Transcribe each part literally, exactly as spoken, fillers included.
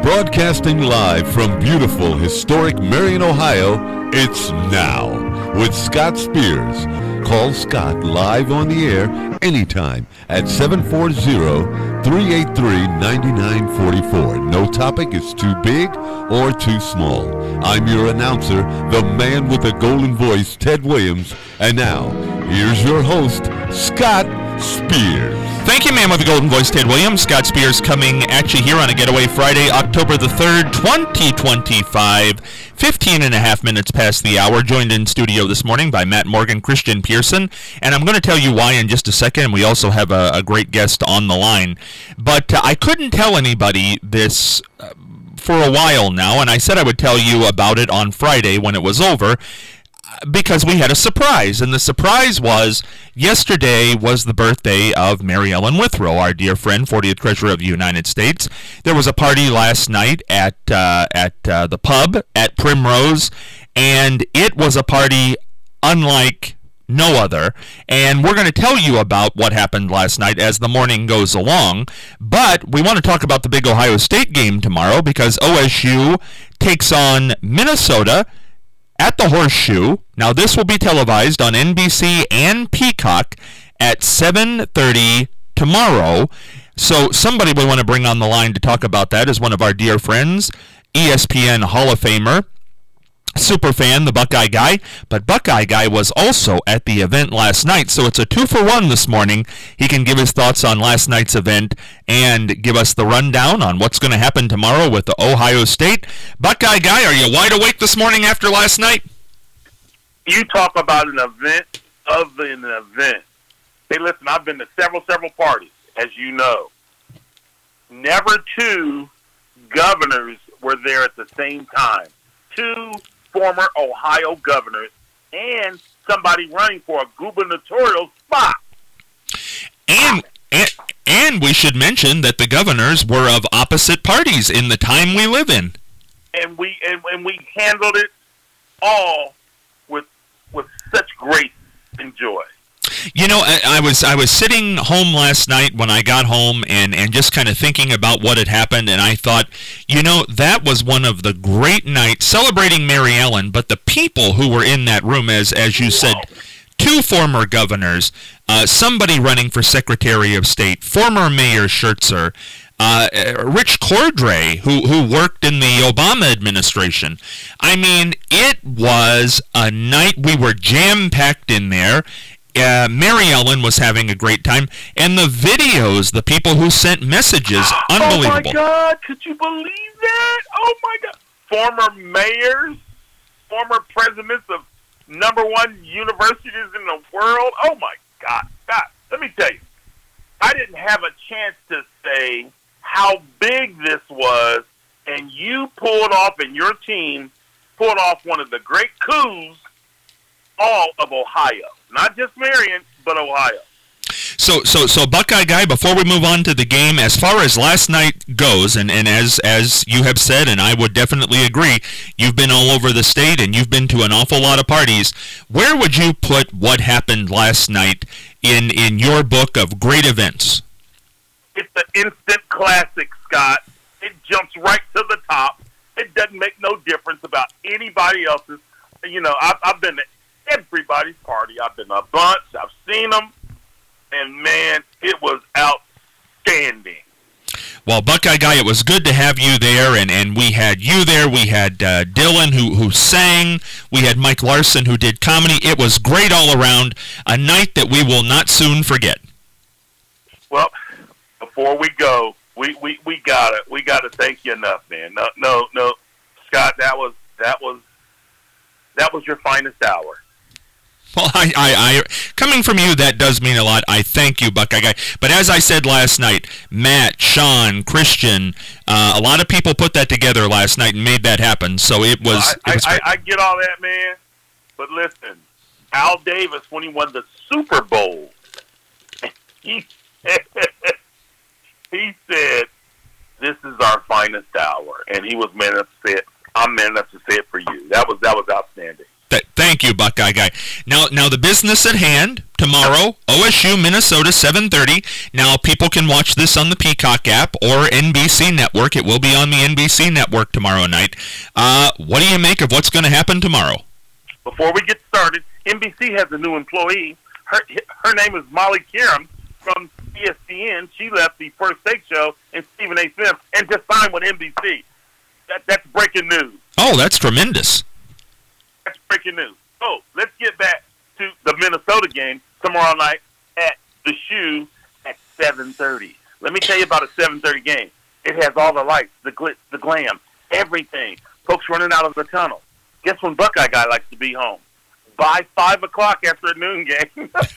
Broadcasting live from beautiful, historic Marion, Ohio, it's Now with Scott Spears. Call Scott live on the air anytime at seven four zero, three eight three, nine nine four four. No topic is too big or too small. I'm your announcer, the man with the golden voice, Ted Williams. And now, here's your host, Scott Spears. Thank you, man with the golden voice, Ted Williams. Scott Spears coming at you here on a Getaway Friday, October the third, twenty twenty-five. fifteen and a half minutes past the hour. Joined in studio this morning by Matt Morgan, Christian Pearson. And I'm going to tell you why in just a second. We also have a, a great guest on the line. But uh, I couldn't tell anybody this uh, for a while now, and I said I would tell you about it on Friday when it was over, because we had a surprise, and the surprise was yesterday was the birthday of Mary Ellen Withrow, our dear friend, fortieth Treasurer of the United States. There was a party last night at uh, at uh, the pub at Primrose, and it was a party unlike no other, and we're going to tell you about what happened last night as the morning goes along. But we want to talk about the big Ohio State game tomorrow, because O S U takes on Minnesota at the Horseshoe. Now, this will be televised on N B C and Peacock at seven thirty tomorrow. So somebody we want to bring on the line to talk about that is one of our dear friends, E S P N Hall of Famer, super fan, the Buckeye Guy. But Buckeye Guy was also at the event last night, so it's a two for one this morning. He can give his thoughts on last night's event and give us the rundown on what's going to happen tomorrow with the Ohio State. Buckeye Guy, are you wide awake this morning after last night? You talk about an event of an event. Hey, listen, I've been to several, several parties, as you know. Never two governors were there at the same time. Two former Ohio governors and somebody running for a gubernatorial spot. And, and and we should mention that the governors were of opposite parties in the time we live in. And we and, and we handled it all with with such grace and joy. You know, I, I was I was sitting home last night when I got home and, and just kind of thinking about what had happened, and I thought, you know, that was one of the great nights celebrating Mary Ellen, but the people who were in that room, as as you said, two former governors, uh, somebody running for Secretary of State, former Mayor Schertzer, uh, Rich Cordray, who, who worked in the Obama administration. I mean, it was a night. We were jam-packed in there. Uh, Mary Ellen was having a great time, and the videos, the people who sent messages, unbelievable. Oh my God, could you believe that? Oh my God. Former mayors, former presidents of number one universities in the world. Oh my God. God, let me tell you, I didn't have a chance to say how big this was, and you pulled off, and your team pulled off one of the great coups all of Ohio. Not just Marion, but Ohio. So, so, so, Buckeye Guy, before we move on to the game, as far as last night goes, and, and as as you have said, and I would definitely agree, you've been all over the state, and you've been to an awful lot of parties. Where would you put what happened last night in, in your book of great events? It's an instant classic, Scott. It jumps right to the top. It doesn't make no difference about anybody else's. You know, I've, I've been to everybody's party. I've been to a bunch. I've seen them. And, man, it was outstanding. Well, Buckeye Guy, it was good to have you there, and, and we had you there. We had uh, Dylan, who, who sang. We had Mike Larson, who did comedy. It was great all around, a night that we will not soon forget. Well, before we go, we, we, we got it. We got to thank you enough, man. No, no, no, Scott, that was that was that was your finest hour. Well, I, I, I, coming from you, that does mean a lot. I thank you, Buckeye Guy. But as I said last night, Matt, Sean, Christian, uh, a lot of people put that together last night and made that happen. So it was. I, it was I, I, I get all that, man. But listen, Al Davis, when he won the Super Bowl, he said, he said, "This is our finest hour," and he was man enough to say it. I'm man enough to say it for you. That was that was outstanding. Th- thank you, Buckeye Guy. Now, now the business at hand tomorrow: O S U, Minnesota, seven thirty. Now, people can watch this on the Peacock app or N B C Network. It will be on the N B C Network tomorrow night. Uh, what do you make of what's going to happen tomorrow? Before we get started, N B C has a new employee. Her her name is Molly Qerim from E S P N. She left the First Take Show and Stephen A. Smith and just signed with N B C. That, that's breaking news. Oh, that's tremendous. That's breaking news. So let's get back to the Minnesota game tomorrow night at the Shoe at seven thirty. Let me tell you about a seven thirty game. It has all the lights, the glitz, the glam, everything. Folks running out of the tunnel. Guess when Buckeye Guy likes to be home? By five o'clock after a noon game.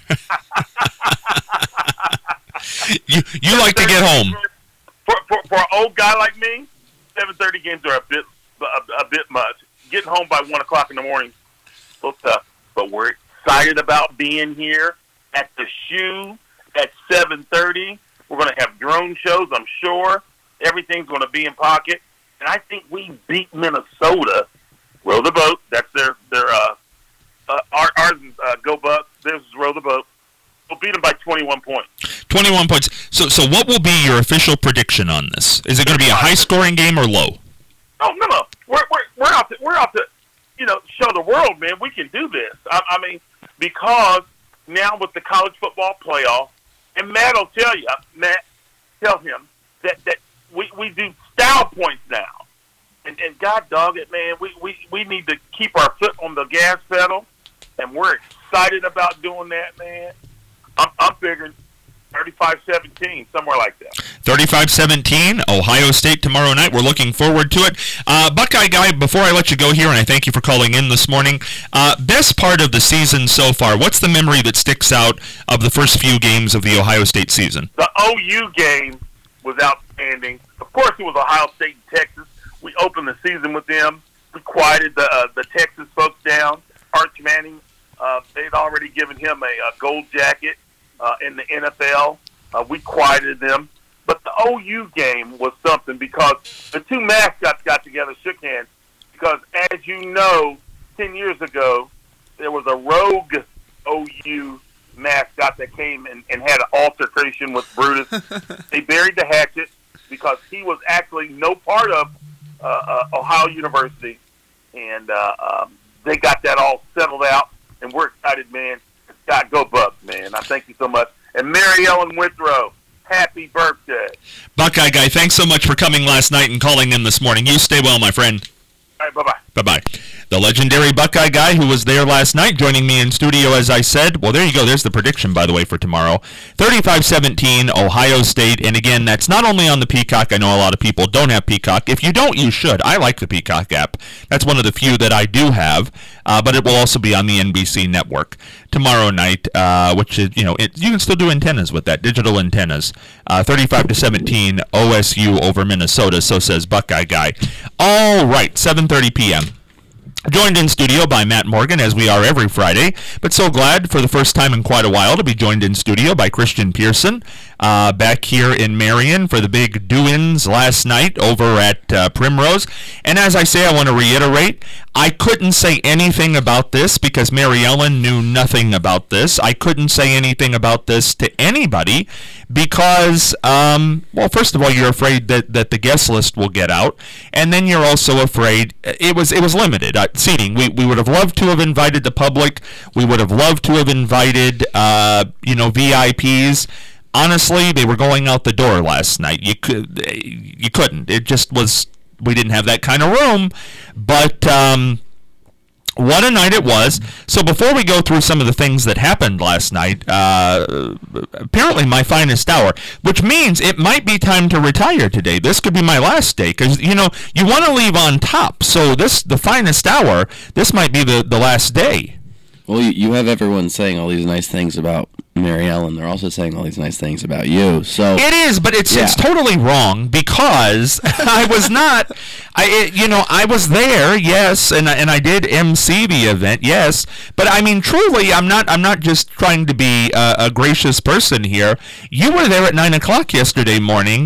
you you like to get home. For, for, for an old guy like me, seven thirty games are a bit a, a bit much. Getting home by one o'clock in the morning, a little tough. But we're excited about being here at the Shoe at seven thirty. We're going to have drone shows, I'm sure. Everything's going to be in pocket. And I think we beat Minnesota. Row the boat. That's their, their uh, uh, our, ours is uh, Go Bucks. Theirs is Row the Boat. We'll beat them by twenty-one points. twenty-one points. So so what will be your official prediction on this? Is it going to be a high-scoring game or low? Oh, no, no. We're, we're, we're, out to, we're out to, you know, show the world, man, we can do this. I, I mean, because now with the college football playoff, and Matt will tell you, Matt, tell him that, that we, we do style points now. And, and God dog it, man, we, we, we need to keep our foot on the gas pedal, and we're excited about doing that, man. I'm, I'm figuring thirty-five seventeen, somewhere like that. thirty-five seventeen, Ohio State tomorrow night. We're looking forward to it. Uh, Buckeye Guy, before I let you go here, and I thank you for calling in this morning, uh, best part of the season so far, what's the memory that sticks out of the first few games of the Ohio State season? The O U game was outstanding. Of course, it was Ohio State and Texas. We opened the season with them. We quieted the uh, the Texas folks down. Arch Manning, uh, they'd already given him a, a gold jacket uh, in the N F L. Uh, we quieted them. But the O U game was something because the two mascots got together, shook hands, because as you know, ten years ago, there was a rogue O U mascot that came and, and had an altercation with Brutus. They buried the hatchet because he was actually no part of uh, uh, Ohio University, and uh, um, they got that all settled out, and we're excited, man. God, go Bucks, man. I thank you so much. And Mary Ellen Withrow, happy birthday. Buckeye Guy, thanks so much for coming last night and calling in this morning. You stay well, my friend. All right, bye-bye. Bye-bye. The legendary Buckeye Guy who was there last night joining me in studio, as I said. Well, there you go. There's the prediction, by the way, for tomorrow. thirty-five seventeen, Ohio State. And again, that's not only on the Peacock. I know a lot of people don't have Peacock. If you don't, you should. I like the Peacock app. That's one of the few that I do have. Uh, but it will also be on the N B C network tomorrow night, uh, which is, you know, it, you can still do antennas with that, digital antennas. Uh, thirty-five to seventeen, O S U over Minnesota, so says Buckeye Guy. All right, seven thirty p.m. Joined in studio by Matt Morgan, as we are every Friday, but so glad for the first time in quite a while to be joined in studio by Christian Pearson, uh, back here in Marion for the big do-ins last night over at uh, Primrose. And as I say, I want to reiterate, I couldn't say anything about this because Mary Ellen knew nothing about this. I couldn't say anything about this to anybody because, um, well, first of all, you're afraid that, that the guest list will get out, and then you're also afraid it was it was limited. Uh, seating. We we would have loved to have invited the public. We would have loved to have invited, uh, you know, V I Ps. Honestly, they were going out the door last night. You could, you couldn't. It just was. We didn't have that kind of room. But um, what a night it was. So before we go through some of the things that happened last night, uh, apparently my finest hour, which means it might be time to retire today. This could be my last day because, you know, you want to leave on top. So this, the finest hour, this might be the, the last day. Well, you, you have everyone saying all these nice things about Mary Ellen. They're also saying all these nice things about you. So it is, but it's yeah. it's totally wrong because I was not. I it, you know I was there, yes, and and I did M C the event, yes. But I mean, truly, I'm not. I'm not just trying to be a, a gracious person here. You were there at nine o'clock yesterday morning.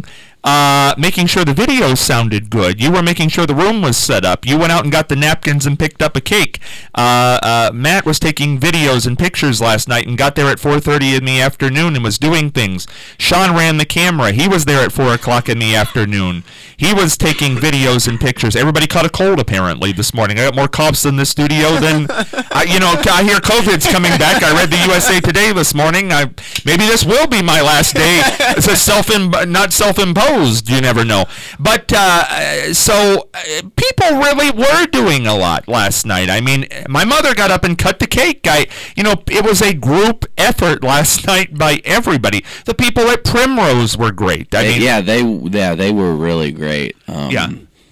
uh, making sure the videos sounded good. You were making sure the room was set up. You went out and got the napkins and picked up a cake. Uh, uh, Matt was taking videos and pictures last night and got there at four thirty in the afternoon and was doing things. Sean ran the camera. He was there at four o'clock in the afternoon. He was taking videos and pictures. Everybody caught a cold, apparently, this morning. I got more coughs in the studio than, I, you know, I hear COVID's coming back. I read the U S A Today this morning. I, maybe this will be my last day. It's a self, not self-imposed. You never know. But, uh, so, uh, people really were doing a lot last night. I mean, my mother got up and cut the cake. I, you know, it was a group effort last night by everybody. The people at Primrose were great. I mean, yeah, they, yeah, they were really great. Great. Um, yeah.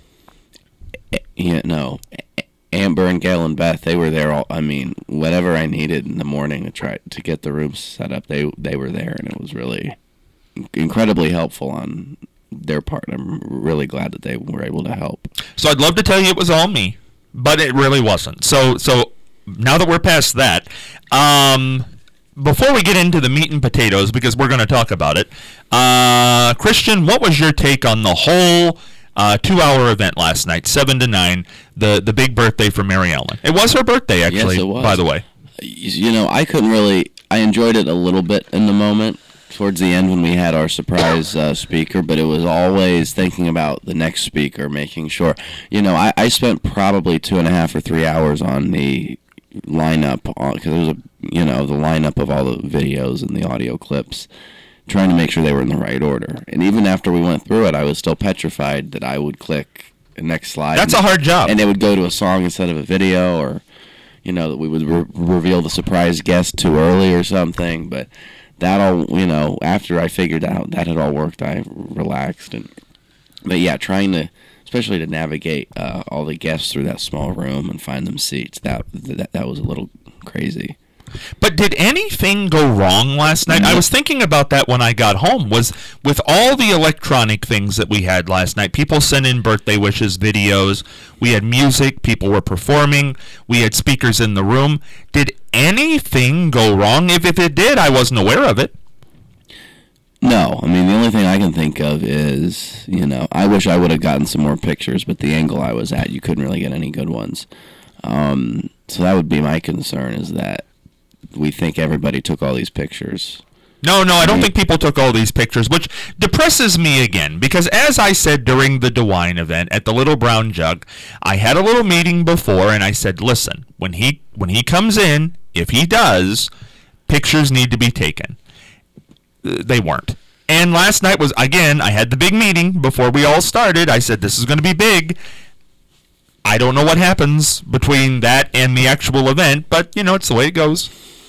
You know, Amber and Gail and Beth, they were there all, I mean, whatever I needed in the morning to try to get the room set up, they they were there, and it was really incredibly helpful on their part. I'm really glad that they were able to help. So I'd love to tell you it was all me, but it really wasn't. So so now that we're past that, um... before we get into the meat and potatoes, because we're going to talk about it, uh, Christian, what was your take on the whole uh, two-hour event last night, seven to nine, the the big birthday for Mary Ellen? It was her birthday, actually, yes, it was. By the way. You know, I couldn't really, I enjoyed it a little bit in the moment, towards the end when we had our surprise uh, speaker, but it was always thinking about the next speaker, making sure, you know, I, I spent probably two and a half or three hours on the lineup, because it was a, you know, the lineup of all the videos and the audio clips, trying to make sure they were in the right order. And even after we went through it, I was still petrified that I would click the next slide. That's and, a hard job. And it would go to a song instead of a video, or, you know, that we would re- reveal the surprise guest too early or something. But that all, you know, after I figured out that had all worked, I relaxed. And but yeah, trying to, especially to navigate uh, all the guests through that small room and find them seats, that that, that was a little crazy. But did anything go wrong last night? No. I was thinking about that when I got home, was with all the electronic things that we had last night, people sent in birthday wishes, videos, we had music, people were performing, we had speakers in the room. Did anything go wrong? If, if it did, I wasn't aware of it. No, I mean, the only thing I can think of is, you know, I wish I would have gotten some more pictures, but the angle I was at, you couldn't really get any good ones. Um, so that would be my concern, is that we think everybody took all these pictures. No, no, I don't think people took all these pictures, which depresses me again, because as I said during the DeWine event at the Little Brown Jug, I had a little meeting before, and I said, listen, when he when he comes in, if he does, pictures need to be taken. They weren't. And last night was, again, I had the big meeting before we all started. I said, this is going to be big. I don't know what happens between that and the actual event, but, you know, it's the way it goes.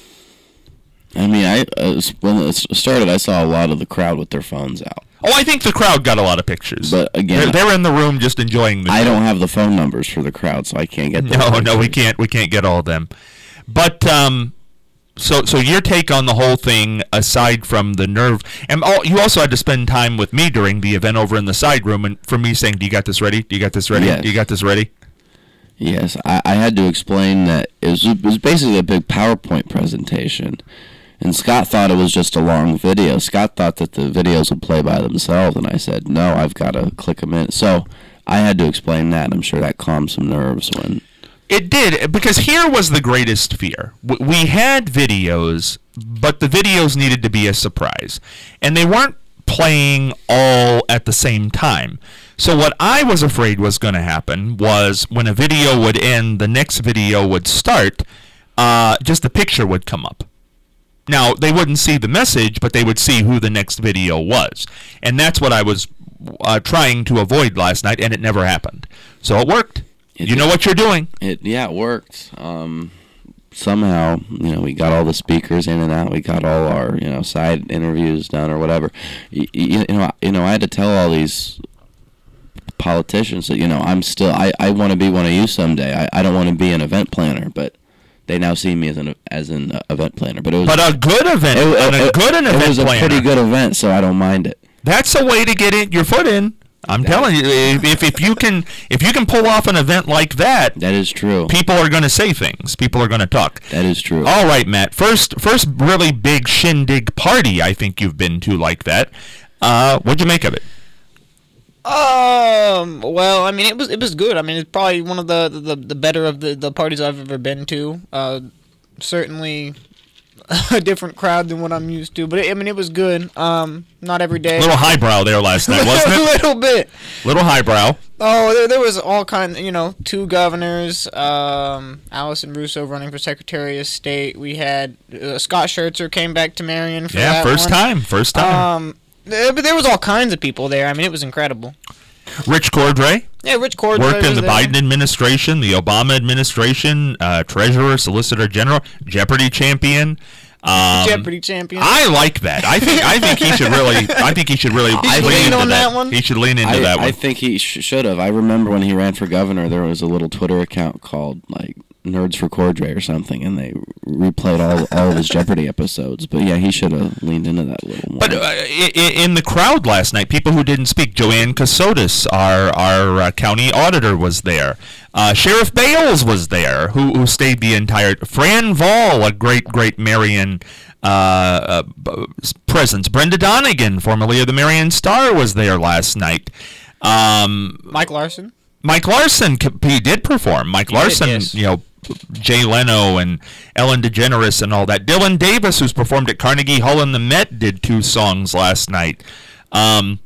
I mean, I uh, when it started, I saw a lot of the crowd with their phones out. Oh, I think the crowd got a lot of pictures. But again, they're, they're in the room just enjoying the I show. don't have the phone numbers for the crowd, so I can't get them. No, pictures. no, we can't. We can't get all of them. But um, so so your take on the whole thing, aside from the nerve, and all, you also had to spend time with me during the event over in the side room, and for me saying, "Do you got this ready? Do you got this ready? Yes. Do you got this ready?" Yes, I, I had to explain that it was, it was basically a big PowerPoint presentation. And Scott thought it was just a long video. Scott thought that the videos would play by themselves, and I said, no, I've got to click them in. So I had to explain that, and I'm sure that calmed some nerves when... It did, because here was the greatest fear. We had videos, but the videos needed to be a surprise. And they weren't playing all at the same time. So what I was afraid was going to happen was when a video would end, the next video would start, uh, just a picture would come up. Now, they wouldn't see the message, but they would see who the next video was. And that's what I was uh, trying to avoid last night, and it never happened. So it worked. It you know what you're doing. It Yeah, it worked. Um, somehow, you know, we got all the speakers in and out. We got all our, you know, side interviews done or whatever. You, you, you know, you know, I had to tell all these politicians that, you know, I'm still, I, I want to be one of you someday. I, I don't want to be an event planner, but... They now see me as an as an uh, event planner, but it was but a good event, it, and a it, good an it event was a planner. pretty good event, so I don't mind it. That's a way to get it, your foot in. I'm That telling you, if if you can if you can pull off an event like that, That is true. people are going to say things. People are going to talk. That is true. All right, Matt. First, first really big shindig party I think you've been to like that. Uh, what'd you make of it? Um. Well, I mean, it was it was good. I mean, it's probably one of the the, the better of the, the parties I've ever been to. Uh, certainly a different crowd than what I'm used to, but it, I mean, it was good. Um, not every day. A little highbrow there last night, wasn't it? A little bit. Little highbrow. Oh, there, there was all kind. You know, two governors. Um, Allison Russo running for Secretary of State. We had uh, Scott Scherzer came back to Marion for Yeah, that first one. time. First time. Um. There, but there was all kinds of people there. I mean, it was incredible. Rich Cordray. Yeah, Rich Cordray Worked in was the there. Biden administration, the Obama administration, uh, treasurer, solicitor general, Jeopardy champion. Um, Jeopardy champion. I like that. I think I think he should really. I think he should really He should lean lean into on that. that one. He should lean into I, that one. I think he sh- should have. I remember when he ran for governor, there was a little Twitter account called like Nerds for Cordray or something, and they replayed all all of his Jeopardy episodes. But yeah, he should have leaned into that a little more. But uh, i- i- in the crowd last night, people who didn't speak, Joanne Casotis, our our uh, county auditor, was there. Uh, Sheriff Bales was there, who who stayed the entire. Fran Vall, a great great Marion uh, uh, b- presence. Brenda Donegan, formerly of the Marion Star, was there last night. Um, Mike Larson. Mike Larson, he did perform. Mike He did, Larson, yes. you know, Jay Leno and Ellen DeGeneres and all that. Dylan Davis, who's performed at Carnegie Hall and the Met, did two songs last night. Um,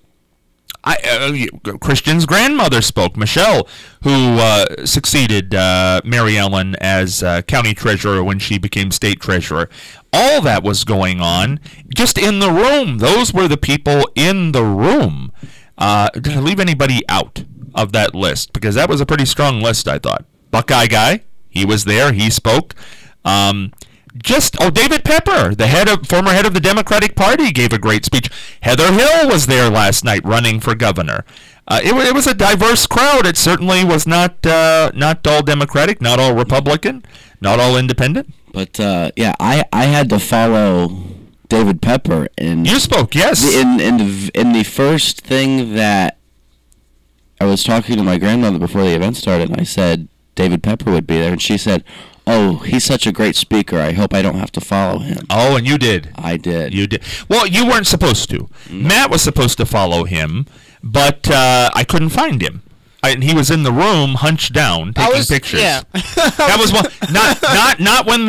I, uh, Christian's grandmother spoke, Michelle, who uh, succeeded uh, Mary Ellen as uh, county treasurer when she became state treasurer. All that was going on just in the room. Those were the people in the room. Uh, did I leave anybody out of that list? Because that was a pretty strong list, I thought. Buckeye Guy, he was there. He spoke. Um, just oh, David Pepper, the head of former head of the Democratic Party, gave a great speech. Heather Hill was there last night, running for governor. Uh, it, wa- it was a diverse crowd. It certainly was not uh, not all Democratic, not all Republican, not all Independent. But uh, yeah, I, I had to follow David Pepper in You spoke, yes. in in the, in the first thing that I was talking to my grandmother before the event started, and I said David Pepper would be there, and she said, "Oh, he's such a great speaker. I hope I don't have to follow him." Oh, and you did. I did. You did. Well, you weren't supposed to. Matt was supposed to follow him, but uh, I couldn't find him. I, and he was in the room, hunched down, taking I was, pictures. Yeah. That was one. Not not not when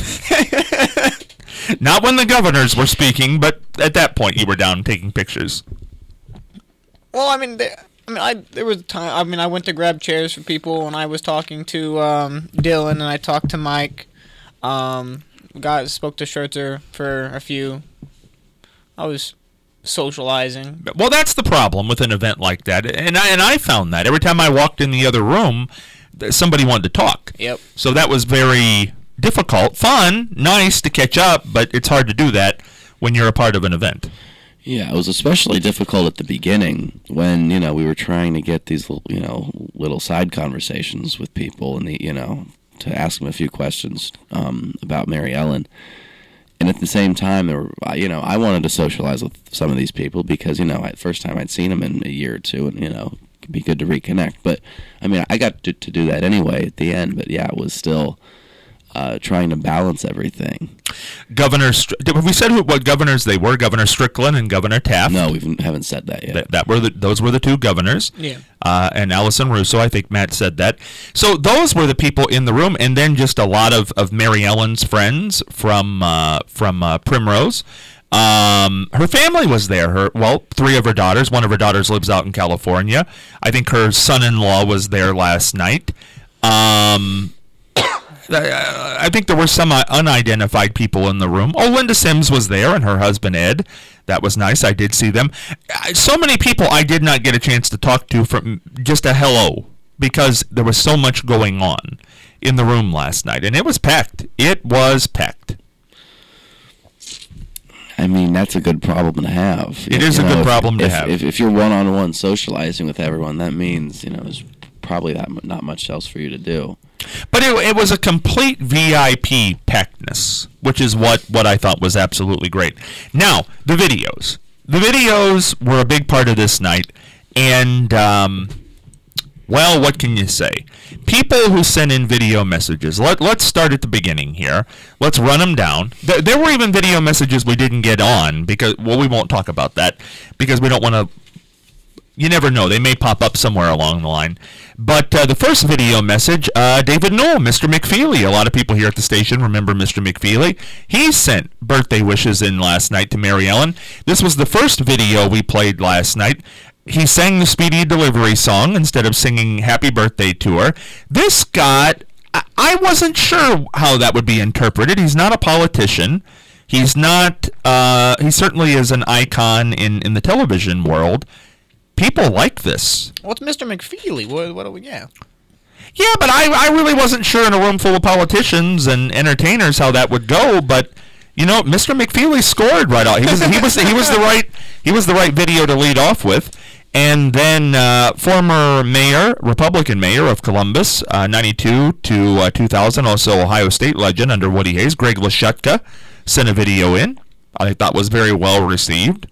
the not when the governors were speaking, but at that point you were down taking pictures. Well, I mean, there, I mean, I there was a time. I mean, I went to grab chairs for people, and I was talking to um, Dylan, and I talked to Mike. Um, got spoke to Scherzer for a few. I was socializing. Well, that's the problem with an event like that, and I and I found that every time I walked in the other room, th- somebody wanted to talk. Yep. So that was very difficult. Fun, nice to catch up, but it's hard to do that when you're a part of an event. Yeah, it was especially difficult at the beginning when, you know, we were trying to get these, little, you know, little side conversations with people and, the, you know, to ask them a few questions um, about Mary Ellen. And at the same time, there were, you know, I wanted to socialize with some of these people because, you know, at first time I'd seen them in a year or two and, you know, it'd be good to reconnect. But, I mean, I got to, to do that anyway at the end, but yeah, it was still uh, trying to balance everything. Governor, Str- have we said who, what governors they were? Governor Strickland and Governor Taft. No, we haven't said that yet. That, that were the, those were the two governors. Yeah. Uh, and Allison Russo, I think Matt said that. So those were the people in the room, and then just a lot of, of Mary Ellen's friends from uh, from uh, Primrose. Um, her family was there. Her well, three of her daughters. One of her daughters lives out in California. I think her son-in-law was there last night. Um, I think there were some unidentified people in the room. Oh, Linda Sims was there, and her husband Ed. That was nice. I did see them. So many people I did not get a chance to talk to from just a hello because there was so much going on in the room last night, and it was packed. It was packed. I mean, that's a good problem to have. It You is a know, good if- problem to if, have. If, if you're one-on-one socializing with everyone, that means, you know, there's probably that mu- not much else for you to do. But it, it was a complete V I P packedness, which is what, what I thought was absolutely great. Now, the videos. The videos were a big part of this night, and, um, well, what can you say? People who send in video messages, let, let's start at the beginning here. Let's run them down. There, there were even video messages we didn't get on, because, well, we won't talk about that, because we don't want to you never know. They may pop up somewhere along the line. But uh, the first video message, uh, David Newell, Mister McFeely. A lot of people here at the station remember Mister McFeely. He sent birthday wishes in last night to Mary Ellen. This was the first video we played last night. He sang the Speedy Delivery song instead of singing Happy Birthday to her. This got... I wasn't sure how that would be interpreted. He's not a politician. He's not... Uh, he certainly is an icon in, in the television world. People like this. What's Mister McFeely? What, what do we get? Yeah, but I, I really wasn't sure in a room full of politicians and entertainers how that would go. But you know, Mister McFeely scored right out. He was he was he was the right he was the right video to lead off with. And then uh, former mayor, Republican mayor of Columbus, uh, ninety-two to uh, two thousand, also Ohio State legend under Woody Hayes, Greg Lashutka, sent a video in. I thought was very well received.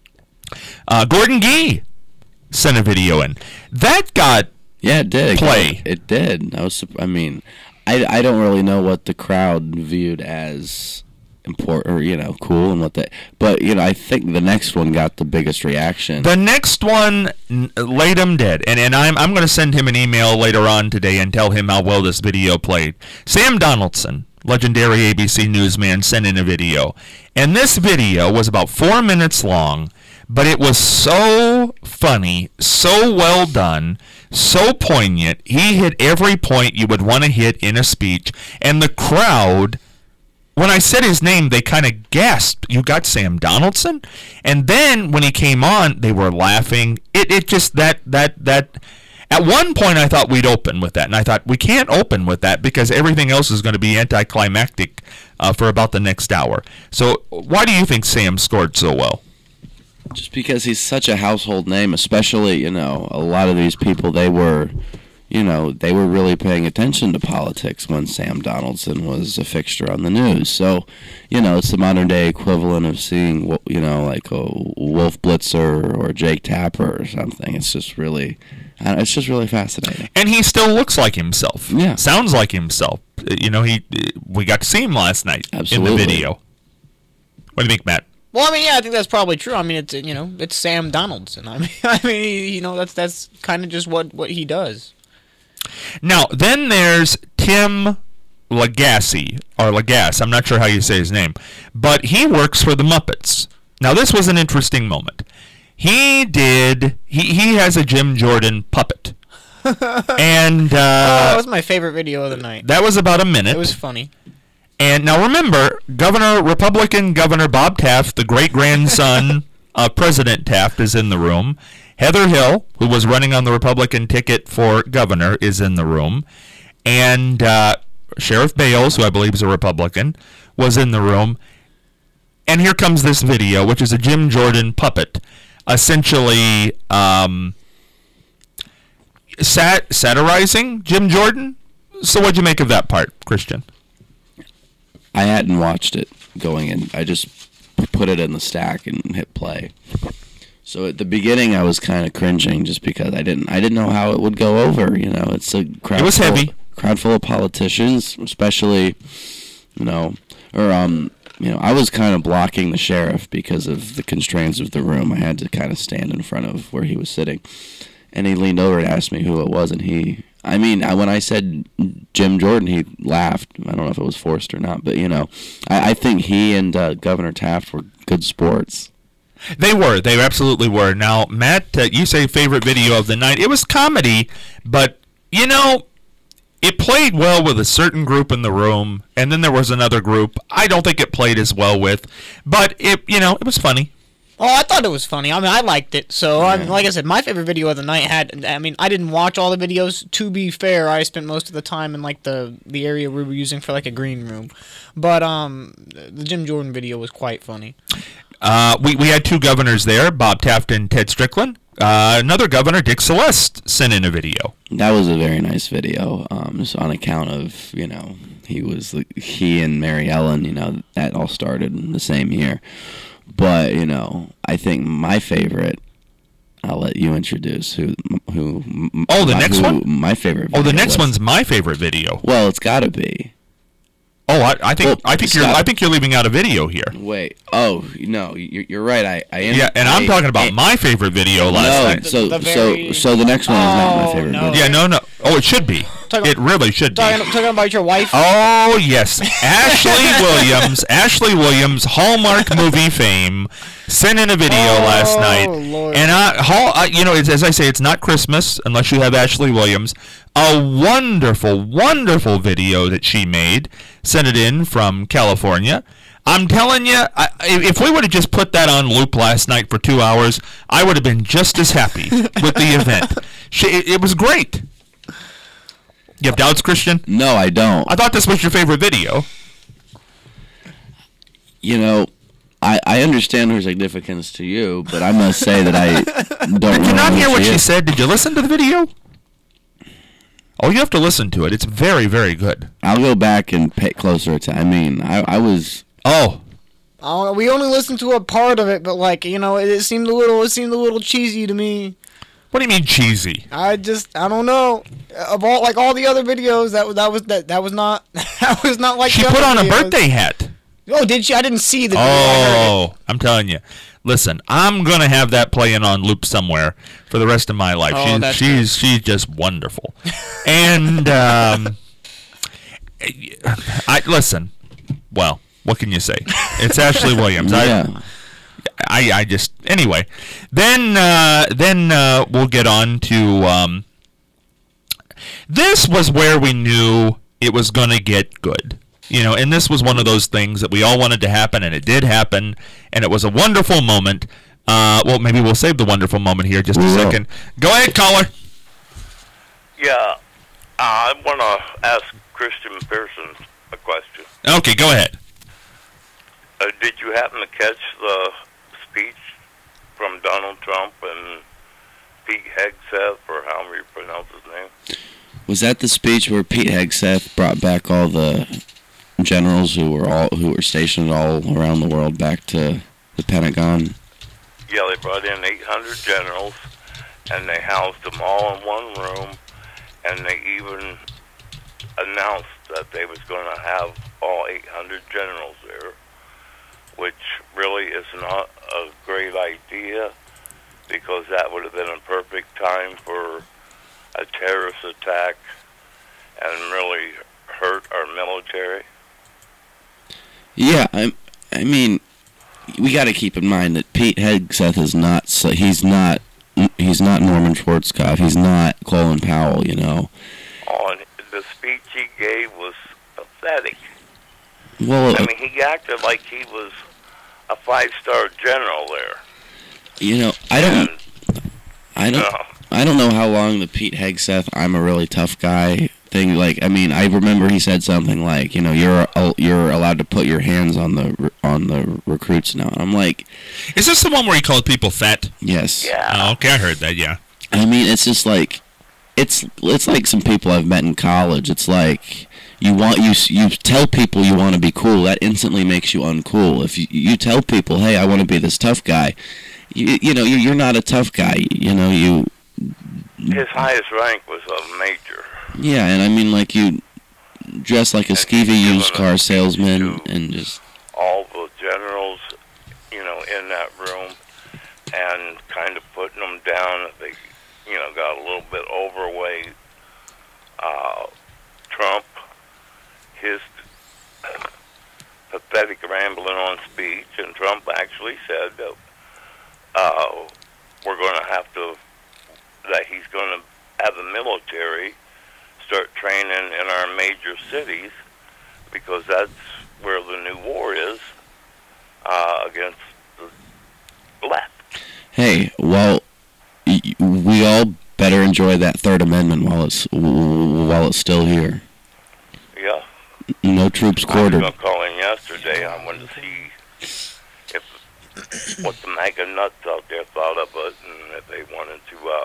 Uh, Gordon Gee sent a video in. That got yeah, it did play. It did. I was. I mean, I, I don't really know what the crowd viewed as important or you know cool and what they. But you know, I think the next one got the biggest reaction. The next one n- laid him dead, and and I'm I'm going to send him an email later on today and tell him how well this video played. Sam Donaldson, legendary A B C newsman, sent in a video, and this video was about four minutes long. But it was so funny, so well done, so poignant. He hit every point you would want to hit in a speech. And the crowd, when I said his name, they kind of gasped. You got Sam Donaldson? And then when he came on, they were laughing. It it just, that, that, that... At one point, I thought we'd open with that. And I thought, we can't open with that because everything else is going to be anticlimactic uh, for about the next hour. So why do you think Sam scored so well? Just because he's such a household name, especially, you know, a lot of these people, they were, you know, they were really paying attention to politics when Sam Donaldson was a fixture on the news. So, you know, it's the modern day equivalent of seeing, you know, like a Wolf Blitzer or Jake Tapper or something. It's just really, it's just really fascinating. And he still looks like himself. Yeah. Sounds like himself. You know, he we got to see him last night Absolutely. in the video. What do you think, Matt? Well, I mean, yeah, I think that's probably true. I mean, it's you know, it's Sam Donaldson. I mean, I mean, you know, that's that's kind of just what, what he does. Now, then there's Tim Lagasse, or Lagasse. I'm not sure how you say his name, but he works for the Muppets. Now, this was an interesting moment. He did. He he has a Jim Jordan puppet, and uh, oh, that was my favorite video of the night. That was about a minute. It was funny. And now remember, Governor, Republican Governor Bob Taft, the great-grandson of President Taft, is in the room. Heather Hill, who was running on the Republican ticket for governor, is in the room. And uh, Sheriff Bales, who I believe is a Republican, was in the room. And here comes this video, which is a Jim Jordan puppet, essentially um, sat- satirizing Jim Jordan. So what'd you make of that part, Christian? I hadn't watched it going in. I just put it in the stack and hit play. So at the beginning, I was kind of cringing just because I didn't I didn't know how it would go over. You know, it's a crowd. It was full, heavy. Crowd full of politicians, especially, you know, or um, you know, I was kind of blocking the sheriff because of the constraints of the room. I had to kind of stand in front of where he was sitting, and he leaned over and asked me who it was, and he. I mean, when I said Jim Jordan, he laughed. I don't know if it was forced or not, but, you know, I, I think he and uh, Governor Taft were good sports. They were. They absolutely were. Now, Matt, uh, you say favorite video of the night. It was comedy, but, you know, it played well with a certain group in the room, and then there was another group I don't think it played as well with, but, it you know, it was funny. Oh, I thought it was funny. I mean, I liked it. So, yeah. I mean, like I said, my favorite video of the night had. I mean, I didn't watch all the videos. To be fair, I spent most of the time in like the the area we were using for like a green room. But um, the Jim Jordan video was quite funny. Uh, we we had two governors there, Bob Taft and Ted Strickland. Uh, another governor, Dick Celeste, sent in a video. That was a very nice video. Um, just on account of you know he was he and Mary Ellen. You know that all started in the same year. But, you know, I think my favorite, I'll let you introduce who, who Oh, the my, next who, one? My favorite video Oh, the next was. one's my favorite video. Well, it's got to be. Oh, I, I think Well, I think you're Scott- I think you're leaving out a video here. Wait. Oh no, you're, you're right. I, I am, Yeah, and I'm I- talking about I- my favorite video last No, night. so The- the very- so so the next one is not my Oh, favorite. no. video. Yeah, no, no. Oh, it should be. Talk It really should be. Talking, talking about your wife. Oh yes, Ashley Williams. Ashley Williams, Hallmark movie fame, sent in a video Oh, last night, Lord. and I, Hall, uh, you know, it's, as I say, it's not Christmas unless you have Ashley Williams. A wonderful, wonderful video that she made, sent it in from California. I'm telling you, I, if we would have just put that on loop last night for two hours, I would have been just as happy with the event. She, it, it was great. You have doubts, Christian? No, I don't. I thought this was your favorite video. You know, I, I understand her significance to you, but I must say that I don't know. Did you not who hear what she is. said? Did you listen to the video? Oh, you have to listen to it. It's very, very good. I'll go back and pay closer attention. I mean, I, I was. Oh, I don't know. We only listened to a part of it, but like you know, it, it seemed a little. It seemed a little cheesy to me. what do you mean cheesy? I just, I don't know. Of all like all the other videos, that was that was that that was not that was not like She the put other on a videos. birthday hat. Oh, did she? I didn't see the video. I heard it. Oh, I'm telling you. Listen, I'm gonna have that playing on loop somewhere for the rest of my life. Oh, she's that's she's she's just wonderful. And um, I listen. Well, what can you say? It's Ashley Williams. Yeah. I, I I just anyway. Then uh, then uh, we'll get on to um, this was where we knew it was gonna get good. You know, and this was one of those things that we all wanted to happen, and it did happen, and it was a wonderful moment. Uh, well, maybe we'll save the wonderful moment here just a We will. second. Go ahead, caller. Yeah, I want to ask Christian Pearson a question. Okay, go ahead. Uh, did you happen to catch the speech from Donald Trump and Pete Hegseth, or however you pronounce his name? Was that the speech where Pete Hegseth brought back all the generals who were all who were stationed all around the world back to the Pentagon? Yeah, they brought in eight hundred generals, and they housed them all in one room, and they even announced that they was going to have all eight hundred generals there, which really is not a great idea, because that would have been a perfect time for a terrorist attack and really hurt our military. Yeah, I I mean, we got to keep in mind that Pete Hegseth is not so he's not he's not Norman Schwarzkopf. He's not Colin Powell. You know. On the speech he gave was pathetic. Well, I mean, he acted like he was a five-star general there. you know, I don't And, I don't uh, I don't know how long the Pete Hegseth "I'm a really tough guy" thing. Like, I mean, I remember he said something like, you know, you're al- you're allowed to put your hands on the re- on the recruits now. And I'm like, Is this the one where he called people fat? yes. yeah. Oh, okay, I heard that. Yeah. I mean, it's just like, it's it's like some people I've met in college. It's like you want you s- you tell people you want to be cool. That instantly makes you uncool. If you, you tell people, hey, I want to be this tough guy, you you know you're you're not a tough guy. You know you His highest rank was a major. yeah, and I mean like you dress like a And skeevy he's used given car a speech salesman to and just all the generals, you know, in that room, and kind of putting them down if they, you know, got a little bit overweight. Uh, Trump, his pathetic rambling on speech, and Trump actually said that uh, we're going to have to, that he's going to have the military start training in our major cities, because that's where the new war is uh, against the left. hey, well, y- we all better enjoy that Third Amendment while it's while it's still here. Yeah. No troops I was quartered. going to call in yesterday. I wanted to see if what the MAGA nuts out there thought of it, and if they wanted to uh,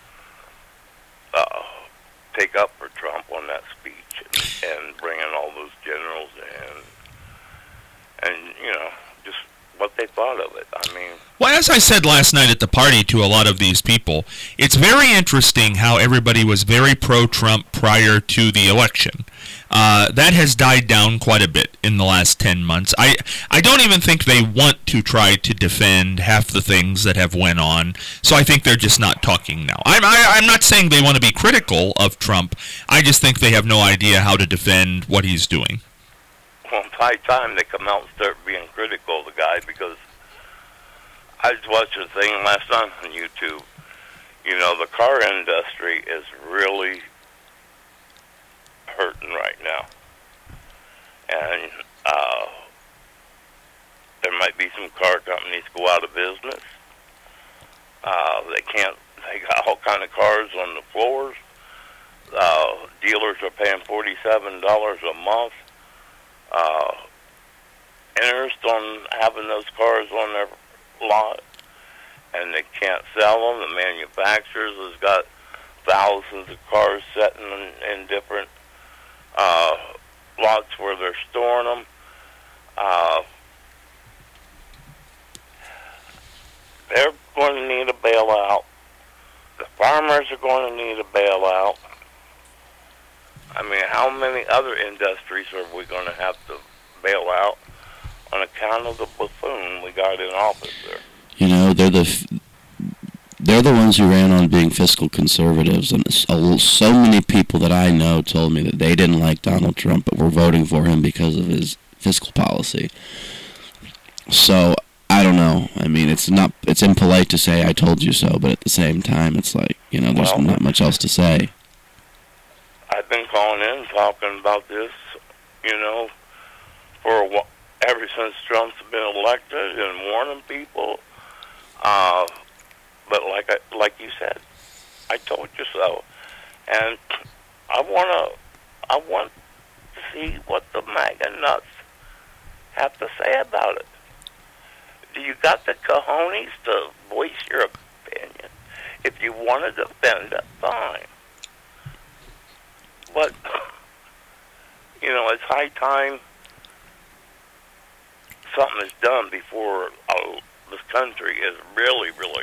uh, take up for Trump on that speech and, and bring in all those generals in, and you know, just what they thought of it. I mean, well, as I said last night at the party to a lot of these people, it's very interesting how everybody was very pro-Trump prior to the election. Uh, that has died down quite a bit in the last ten months. I I don't even think they want to try to defend half the things that have went on, so I think they're just not talking now. I'm, I, I'm not saying they want to be critical of Trump. I just think they have no idea how to defend what he's doing. well, it's high time they come out and start being critical of the guy, because I was watching a thing last night on YouTube. You know, the car industry is really hurting right now. And uh, there might be some car companies go out of business. Uh, they can't, they got all kind of cars on the floors. Uh, dealers are paying forty-seven dollars a month. Uh, interest on having those cars on their lot, and they can't sell them. The manufacturers has got thousands of cars sitting in, in different uh, lots where they're storing them. Uh, they're going to need a bailout. The farmers are going to need a bailout. I mean, how many other industries are we going to have to bail out on account of the buffoon we got in office there? You know, they're the f- they're the ones who ran on being fiscal conservatives, and so many people that I know told me that they didn't like Donald Trump, but were voting for him because of his fiscal policy. So I don't know. I mean, it's not it's impolite to say I told you so, but at the same time, it's like, you know, there's well, not much else to say. I've been calling in talking about this, you know, for a while, ever since Trump's been elected, and warning people. Uh, but like I, like you said, I told you so, and I wanna, I want to see what the MAGA nuts have to say about it. Do you got the cojones to voice your opinion? If you want to defend it, fine. But, you know, it's high time something is done before uh, this country is really, really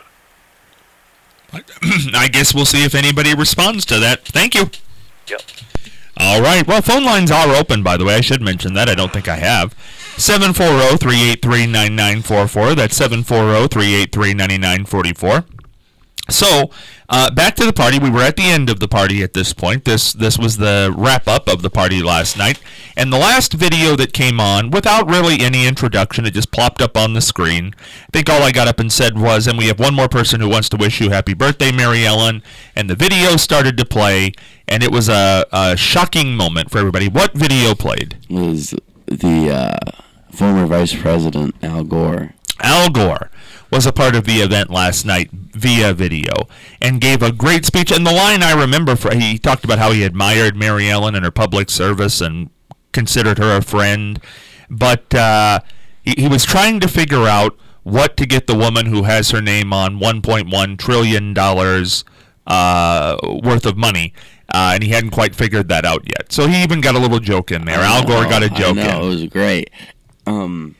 hurting. I guess we'll see if anybody responds to that. Thank you. Yep. All right. Well, phone lines are open, by the way. I should mention that. I don't think I have. seven four zero, three eight three, nine nine four four. That's seven four zero, three eight three, nine nine four four. So, uh, back to the party. We were at the end of the party at this point. This this was the wrap-up of the party last night. And the last video that came on, without really any introduction, it just plopped up on the screen. I think all I got up and said was, and we have one more person who wants to wish you happy birthday, Mary Ellen. And the video started to play, and it was a, a shocking moment for everybody. What video played? It was the uh, former Vice President, Al Gore. Al Gore was a part of the event last night via video and gave a great speech. And the line I remember, for, he talked about how he admired Mary Ellen and her public service and considered her a friend. But uh, he, he was trying to figure out what to get the woman who has her name on one point one trillion dollars uh, worth of money. Uh, and he hadn't quite figured that out yet. So he even got a little joke in there. Al Gore got a joke I know, in. It was great. Um...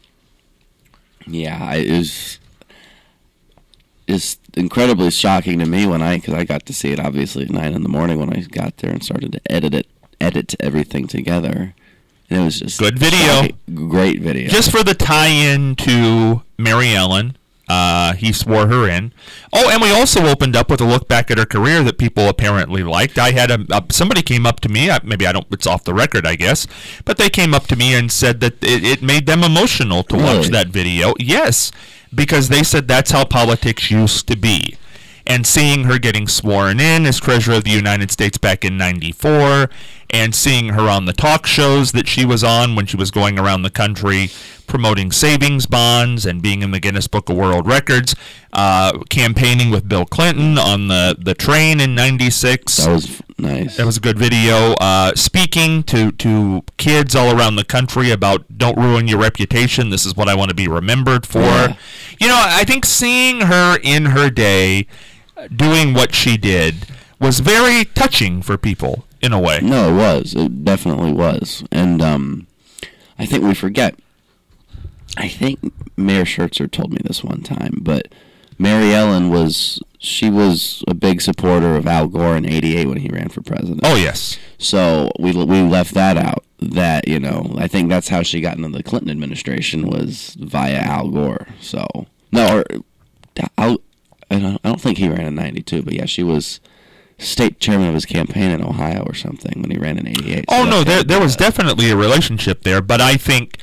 Yeah, it was it's incredibly shocking to me when I, because I got to see it obviously at nine in the morning when I got there and started to edit it, edit everything together, and it was just good video, shocking, great video. Just for the tie-in to Mary Ellen, uh, he swore her in. Oh, and we also opened up with a look back at her career that people apparently liked. I had a, a somebody came up to me. Maybe I don't. It's off the record, I guess. But they came up to me and said that it, it made them emotional to really? watch that video. Yes, because they said that's how politics used to be. And seeing her getting sworn in as Treasurer of the United States back in ninety-four, and seeing her on the talk shows that she was on when she was going around the country promoting savings bonds and being in the Guinness Book of World Records, uh, campaigning with Bill Clinton on the, the train in ninety-six. That was nice. That was a good video. Uh, speaking to, to kids all around the country about don't ruin your reputation. This is what I want to be remembered for. Yeah. You know, I think seeing her in her day doing what she did was very touching for people in a way. No, it was. It definitely was. And um, I think we forget. I think Mayor Schertzer told me this one time, but Mary Ellen was she was a big supporter of Al Gore in eighty-eight when he ran for president. Oh, yes. So we we left that out. That, you know, I think that's how she got into the Clinton administration was via Al Gore. So no, or Al, I don't I don't think he ran in ninety-two, but yeah, she was state chairman of his campaign in Ohio or something when he ran in eighty-eight. Oh, so no, there there was that. definitely a relationship there, but I think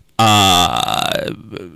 uh,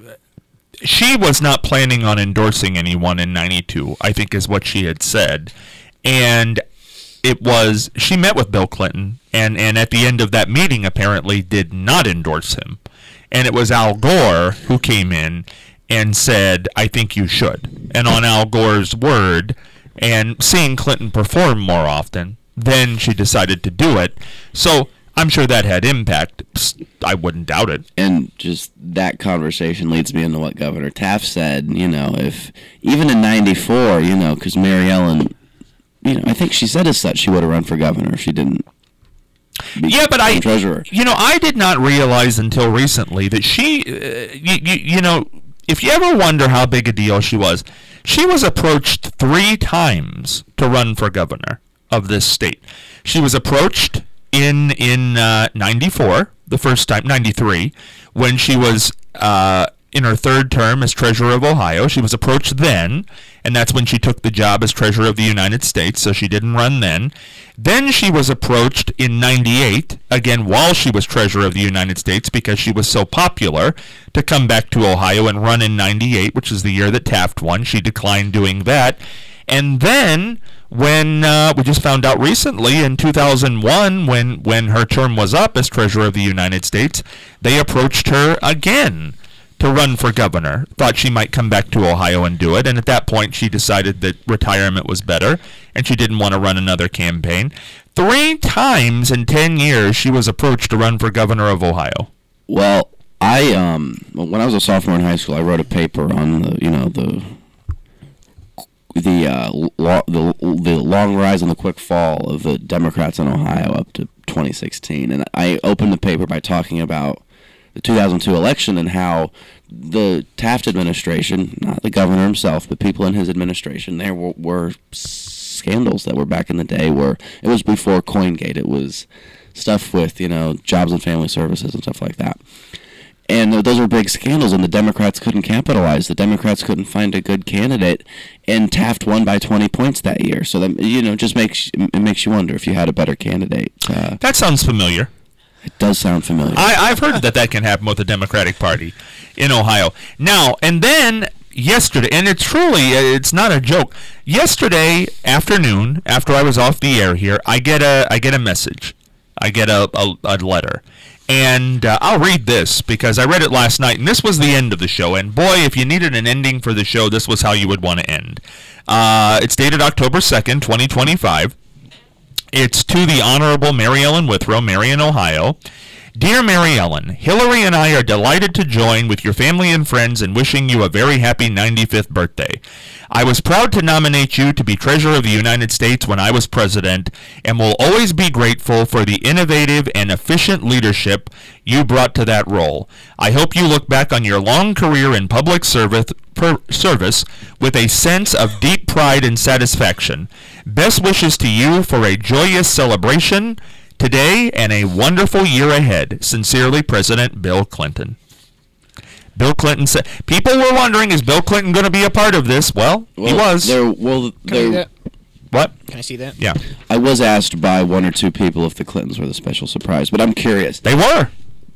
she was not planning on endorsing anyone in ninety-two, I think is what she had said. And it was, she met with Bill Clinton, and, and at the end of that meeting apparently did not endorse him. And it was Al Gore who came in and said, I think you should. And on Al Gore's word, and seeing Clinton perform more often, then she decided to do it. So I'm sure that had impact. I wouldn't doubt it. And just that conversation leads me into what Governor Taft said, you know, if even in ninety-four, you know, because Mary Ellen, you know, I think she said as such she would have run for governor if she didn't be yeah, but I, treasurer. You know, I did not realize until recently that she, uh, you, you, you know, if you ever wonder how big a deal she was, she was approached three times to run for governor of this state. She was approached in in uh, ninety-four, the first time, ninety-three, when she was uh, in her third term as treasurer of Ohio. She was approached then, and that's when she took the job as treasurer of the United States, so she didn't run then. Then she was approached in ninety-eight, again while she was treasurer of the United States, because she was so popular, to come back to Ohio and run in ninety-eight, which is the year that Taft won. She declined doing that. And then, when uh, we just found out recently, in two thousand one, when, when her term was up as treasurer of the United States, they approached her again to run for governor. Thought she might come back to Ohio and do it, and at that point she decided that retirement was better, and she didn't want to run another campaign. Three times in ten years she was approached to run for governor of Ohio. Well, I um when I was a sophomore in high school, I wrote a paper on the you know the the uh, lo- the the long rise and the quick fall of the Democrats in Ohio up to twenty sixteen, and I opened the paper by talking about the two thousand two election and how the Taft administration, not the governor himself, but people in his administration, there were, were scandals that were back in the day where it was before CoinGate. It was stuff with, you know, jobs and family services and stuff like that. And those were big scandals, and the Democrats couldn't capitalize. The Democrats couldn't find a good candidate, and Taft won by twenty points that year. So, that, you know, just makes it makes you wonder if you had a better candidate. Uh, that sounds familiar. It does sound familiar. I, I've heard that that can happen with the Democratic Party in Ohio. Now, and then yesterday, and it's truly, it's not a joke. Yesterday afternoon, after I was off the air here, I get a I get a message. I get a, a, a letter. And uh, I'll read this because I read it last night, and this was the end of the show. And boy, if you needed an ending for the show, this was how you would want to end. Uh, it's dated October second, twenty twenty-five. It's to the Honorable Mary Ellen Withrow, Marion, Ohio. Dear Mary Ellen, Hillary and I are delighted to join with your family and friends in wishing you a very happy ninety-fifth birthday. I was proud to nominate you to be Treasurer of the United States when I was President, and will always be grateful for the innovative and efficient leadership you brought to that role. I hope you look back on your long career in public service, per, service with a sense of deep pride and satisfaction. Best wishes to you for a joyous celebration today and a wonderful year ahead. Sincerely, President Bill Clinton. Bill Clinton said, people were wondering, is Bill Clinton going to be a part of this? Well, well he was. There, well, Can I see there, that? What? Can I see that? Yeah. I was asked by one or two people if the Clintons were the special surprise, but I'm curious. They were.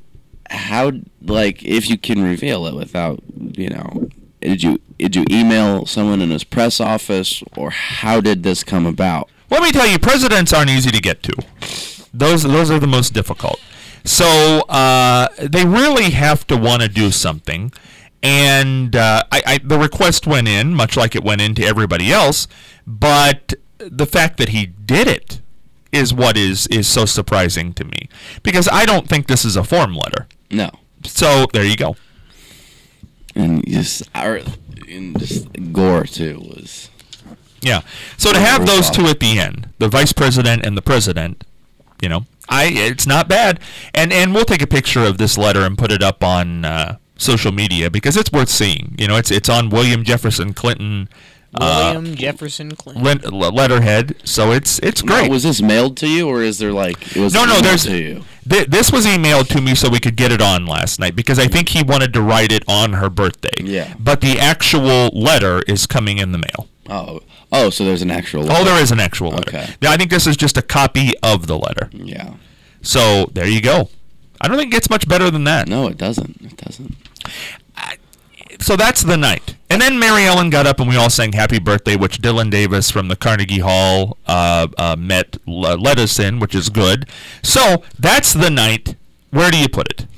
How, like, if you can reveal it without, you know, did you did you email someone in his press office, or how did this come about? Let me tell you, presidents aren't easy to get to. Those those are the most difficult. So uh, they really have to want to do something. And uh, I, I, the request went in, much like it went in to everybody else. But the fact that he did it is what is, is so surprising to me. Because I don't think this is a form letter. No. So there you go. And just, our, and just Gore, too, was... Yeah. So to have those two at the end, the vice president and the president, you know, I it's not bad. And and we'll take a picture of this letter and put it up on uh, social media because it's worth seeing. You know, it's it's on William Jefferson Clinton. William uh, Jefferson Clinton. let- letterhead, so it's it's Now, great. was this mailed to you, or is there like it was No, no, emailed there's- to you? Th- this was emailed to me so we could get it on last night because I think he wanted to write it on her birthday. Yeah. But the actual letter is coming in the mail. Oh, oh, so there's an actual. Oh, there is an actual letter. Okay. Now, I think this is just a copy of the letter. Yeah. So there you go. I don't think it gets much better than that. No, it doesn't. It doesn't. So that's the night. And then Mary Ellen got up and we all sang Happy Birthday, which Dylan Davis from the Carnegie Hall uh, uh, met, l- led us in, which is good. So that's the night. Where do you put it?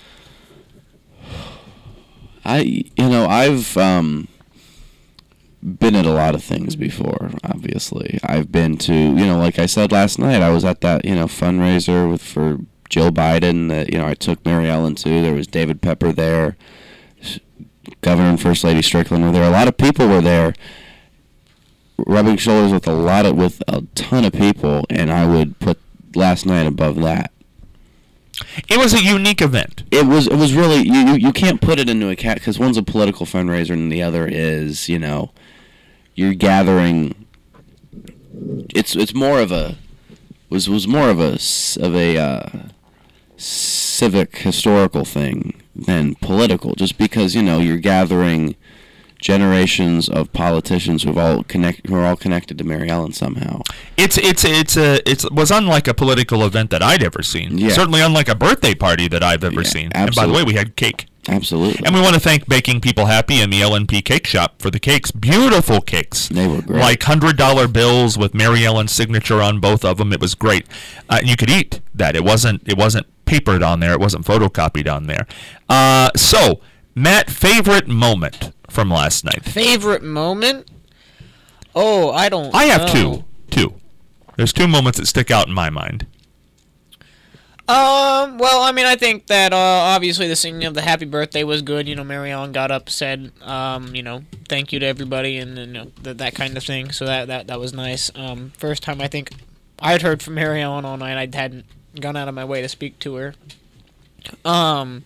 I, you know, I've um, been at a lot of things before, obviously. I've been to, you know, like I said last night, I was at that, you know, fundraiser with for Jill Biden that, you know, I took Mary Ellen to. There was David Pepper there. Governor and First Lady Strickland were there. A lot of people were there, rubbing shoulders with a lot of, with a ton of people, and I would put last night above that. It was a unique event. It was it was really you you, you can't put it into a cat because one's a political fundraiser and the other is, you know, you're gathering. It's it's more of a was was more of a s- of a uh, civic historical thing than political, just because, you know, you're gathering generations of politicians who've all connect who are all connected to Mary Ellen somehow. It's it's it's a it was unlike a political event that I'd ever seen. Yeah. Certainly unlike a birthday party that I've ever Yeah, seen. And by the absolutely. way, we had cake. Absolutely. And we want to thank Baking People Happy and the L N P Cake Shop for the cakes. Beautiful cakes. They were great. Like one hundred dollar bills with Mary Ellen's signature on both of them. It was great. Uh, you could eat that. It wasn't it wasn't papered on there. It wasn't photocopied on there. Uh, so, Matt, favorite moment from last night? Favorite moment? Oh, I don't I have know. two. Two. There's two moments that stick out in my mind. Um, well, I mean, I think that, uh, obviously the singing of the happy birthday was good. You know, Mary Ellen got up, said, um, you know, thank you to everybody and, and you know, th- that kind of thing. So that, that, that was nice. Um, first time I think I had heard from Mary Ellen all night. I hadn't gone out of my way to speak to her. Um,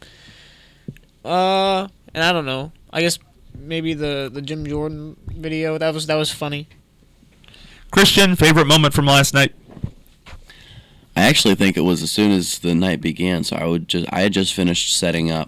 uh, and I don't know. I guess maybe the, the Jim Jordan video. That was, that was funny. Christian, favorite moment from last night? I actually think it was as soon as the night began. So I would just I had just finished setting up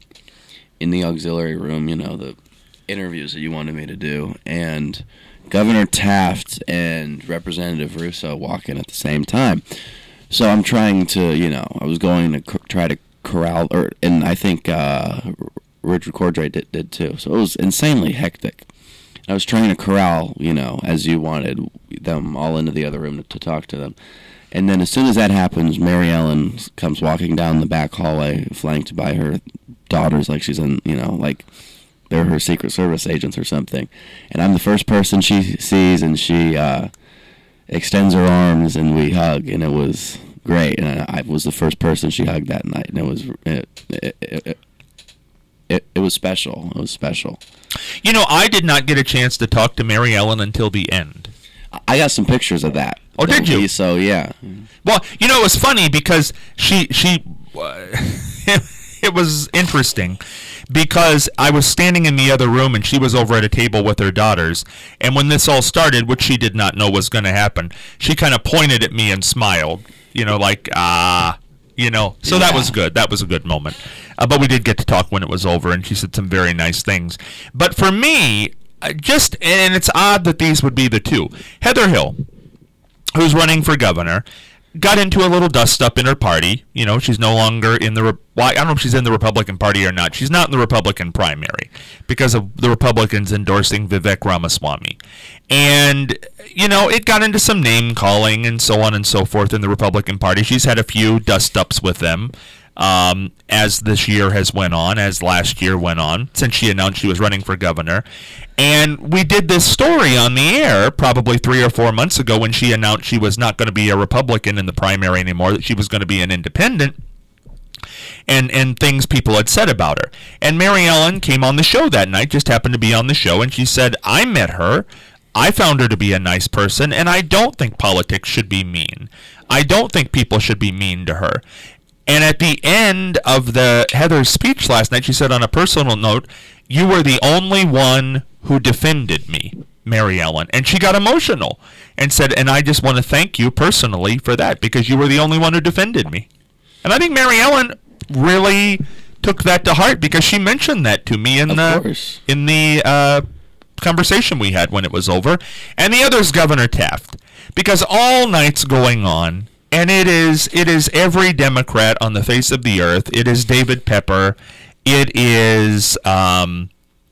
in the auxiliary room, you know, the interviews that you wanted me to do, and Governor Taft and Representative Russo walk in at the same time. So I'm trying to, you know, I was going to c- try to corral, or and I think uh, Richard Cordray did, did too. So it was insanely hectic. I was trying to corral, you know, as you wanted them all into the other room to, to talk to them. And then as soon as that happens, Mary Ellen comes walking down the back hallway, flanked by her daughters, like she's in, you know, like they're her Secret Service agents or something. And I'm the first person she sees, and she uh, extends her arms, and we hug, and it was great. And I, I was the first person she hugged that night, and it was it it, it, it, it was special. It was special. You know, I did not get a chance to talk to Mary Ellen until the end. I got some pictures of that. Oh, did you? So yeah. Well, you know, it was funny because she she uh, it was interesting because I was standing in the other room and she was over at a table with her daughters, and when this all started, which she did not know was going to happen, she kind of pointed at me and smiled, you know, like ah, you know. So that Yeah. was good. That was a good moment. Uh, but we did get to talk when it was over, and she said some very nice things. But for me, uh, just and it's odd that these would be the two. Heather Hill, who's running for governor, got into a little dust-up in her party. You know, she's no longer in the... Re- well, I don't know if she's in the Republican Party or not. She's not in the Republican primary because of the Republicans endorsing Vivek Ramaswamy. And, you know, it got into some name-calling and so on and so forth in the Republican Party. She's had a few dust-ups with them um, as this year has went on, as last year went on, since she announced she was running for governor. And we did this story on the air probably three or four months ago when she announced she was not going to be a Republican in the primary anymore, that she was going to be an independent, and, and things people had said about her. And Mary Ellen came on the show that night, just happened to be on the show, and she said, I met her, I found her to be a nice person, and I don't think politics should be mean. I don't think people should be mean to her. And at the end of the Heather's speech last night, she said on a personal note, "You were the only one who defended me, Mary Ellen." And she got emotional and said, "And I just want to thank you personally for that, because you were the only one who defended me." And I think Mary Ellen really took that to heart, because she mentioned that to me in Of the course. in the uh, conversation we had when it was over. And the other is Governor Taft, because all night's going on, and it is it is every Democrat on the face of the earth. It is David Pepper. It is um,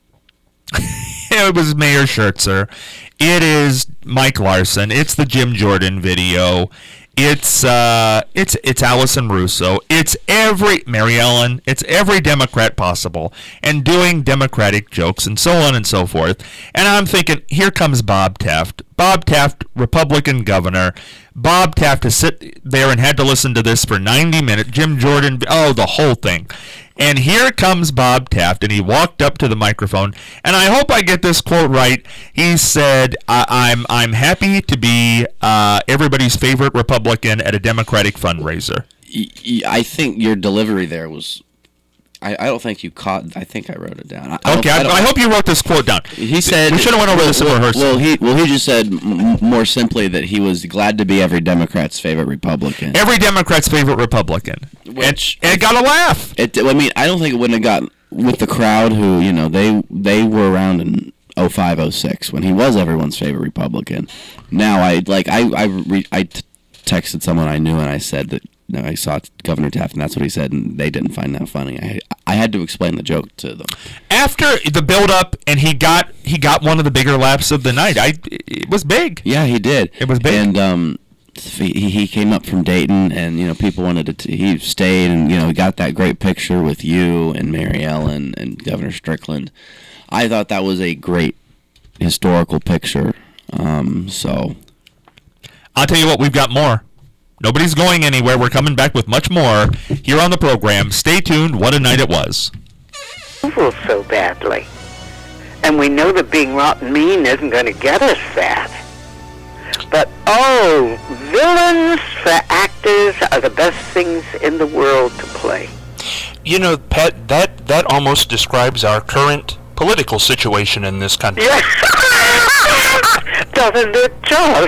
it was Mayor Schertzer. It is Mike Larson. It's the Jim Jordan video. It's uh, it's it's Allison Russo. It's every Mary Ellen. It's every Democrat possible, and doing Democratic jokes and so on and so forth. And I'm thinking, here comes Bob Taft. Bob Taft, Republican governor. Bob Taft to sit there and had to listen to this for ninety minutes. Jim Jordan, oh, the whole thing. And here comes Bob Taft, and he walked up to the microphone, and I hope I get this quote right. He said, I- I'm I'm happy to be uh, everybody's favorite Republican at a Democratic fundraiser. Y- y- I think your delivery there was. I, I don't think you caught. I think I wrote it down. I, I Okay, don't- I, I, don't- I hope you wrote this quote down. He said we should have went over well, this in well, rehearsal. Well, he well he just said m- more simply that he was glad to be every Democrat's favorite Republican. Every Democrat's favorite Republican, Which- and, and it got a laugh. It. I mean, I don't think it wouldn't have gotten with the crowd who you know they they were around in oh five, oh six when he was everyone's favorite Republican. Now I like I I re, I t- texted someone I knew and I said that. No, I saw Governor Taft, and that's what he said, and they didn't find that funny. I I had to explain the joke to them. After the build-up, and he got he got one of the bigger laughs of the night. I it was big. Yeah, he did. It was big. And um, he he came up from Dayton, and you know people wanted to. T- he stayed, and you know he got that great picture with you and Mary Ellen and Governor Strickland. I thought that was a great historical picture. Um, so I'll tell you what, we've got more. Nobody's going anywhere. We're coming back with much more here on the program. Stay tuned. What a night it was. Approval so badly. And we know that being rotten mean isn't going to get us that. But, oh, villains for actors are the best things in the world to play. You know, Pat, that, that almost describes our current political situation in this country. Doesn't it just?